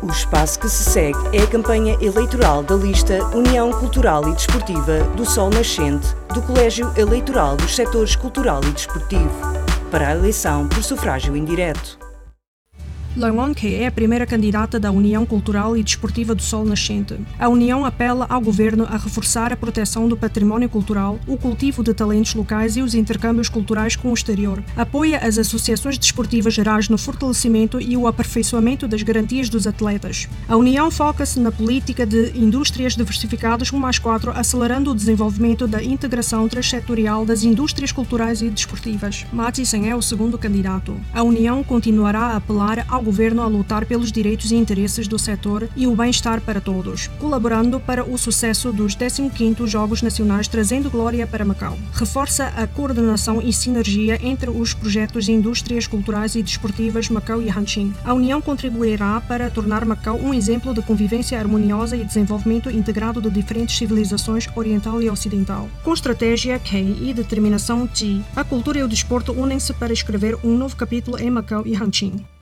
O espaço que se segue é a campanha eleitoral da lista União Cultural e Desportiva do Sol Nascente do Colégio Eleitoral dos Setores Cultural e Desportivo, para a eleição por sufrágio indireto. Leung Kee é a primeira candidata da União Cultural e Desportiva do Sol Nascente. A União apela ao governo a reforçar a proteção do património cultural, o cultivo de talentos locais e os intercâmbios culturais com o exterior. Apoia as associações desportivas gerais no fortalecimento e o aperfeiçoamento das garantias dos atletas. A União foca-se na política de indústrias diversificadas 1+4, acelerando o desenvolvimento da integração transsetorial das indústrias culturais e desportivas. Ma Ji-sen é o segundo candidato. A União continuará a apelar ao governo a lutar pelos direitos e interesses do setor e o bem-estar para todos, colaborando para o sucesso dos 15º Jogos Nacionais, trazendo glória para Macau. Reforça a coordenação e sinergia entre os projetos de indústrias culturais e desportivas Macau e Hanshin. A União contribuirá para tornar Macau um exemplo de convivência harmoniosa e desenvolvimento integrado de diferentes civilizações oriental e ocidental. Com estratégia Kei e determinação Ji, a cultura e o desporto unem-se para escrever um novo capítulo em Macau e Hanshin.